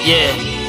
Yeah,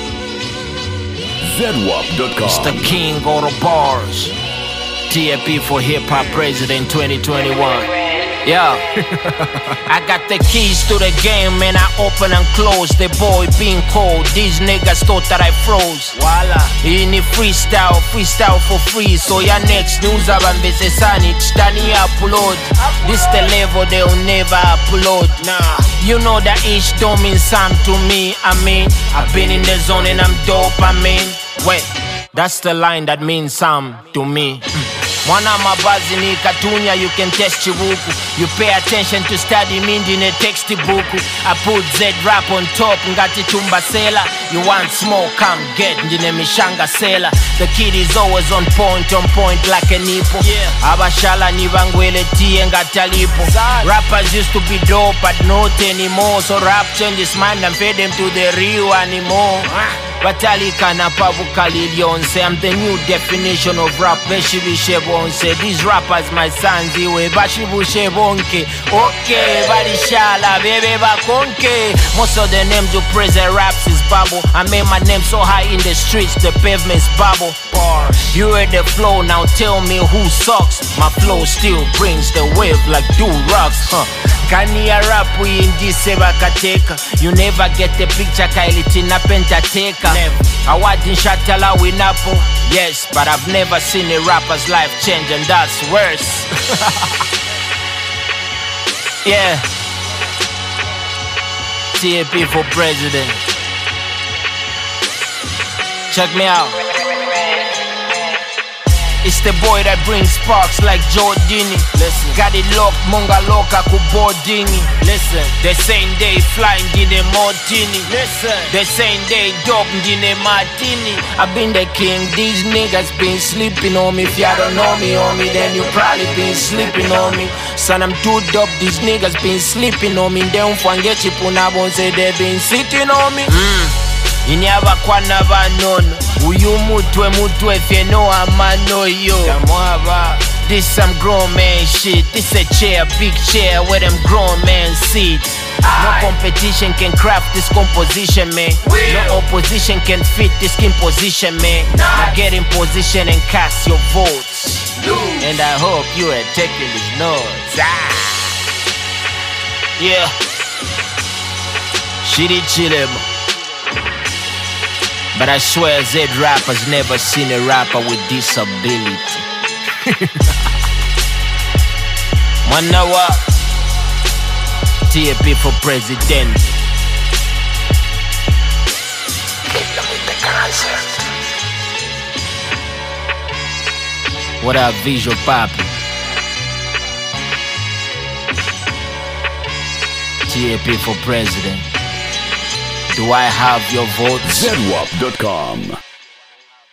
ZWAP.com. it's the king of the bars. TAP for Hip Hop President 2021. Yeah, I got the keys to the game and I open and close. The boy being cold, these niggas thought that I froze. Voila. In freestyle for free. So your next news abambese sanit, Dani upload. This the level they'll never upload. Nah, you know that each don't mean something to me. I mean, I've been in the zone and I'm dope. I mean, wait, that's the line that means something to me. Mwana mabazi ni katunya, you can test chibuku. You pay attention to study mindi ne textbook. I put Z rap on top, ngati tumba sela. You want smoke, come get, njine mishanga sela. The kid is always on point like a nipo. Abashala ni bangwele tie ngatalipo. Rappers used to be dope but not anymore. So rap changes mind and fed them to the real anymore. Batalika na pavukalilionse, I'm the new definition of rap. Beshibishebonse, these rappers my sons, iwe bashibushebonke. Okay, badishala, bebe bakonke. Most of the names who praise the raps is bubble. I made my name so high in the streets, the pavement's bubble. You heard the flow, now tell me who sucks. My flow still brings the wave like do rocks, Kania rap we in this kateka. You never get the picture kailitina pentateka. I watch in Shatala with Napo. Yes, but I've never seen a rapper's life change, and that's worse. Yeah, TAP for president. Check me out. It's the boy that brings sparks like Jordini. Listen, got it locked, monga loka kubodini. Listen, the same day flying in a martini. Listen, the same day dog in a martini. I've been the king, these niggas been sleeping on me. If you don't know me, homie, then you probably been sleeping on me. Son, I'm too dope, these niggas been sleeping on me. They don't forget you punabon say they been sitting on me. Inyaba kwa nabanono. Uyu mutwe fieno amano yo. This some grown man shit. This a chair, big chair where them grown man sit. No competition can craft this composition, man. No opposition can fit this skin position, man. Now get in position and cast your votes. And I hope you are taking these notes. Yeah. Shitty chillem. But I swear Z rappers never seen a rapper with disability. Manawa TAP for president. What up, Visual Papi? TAP for president. Do I have your vote? ZWAP.com.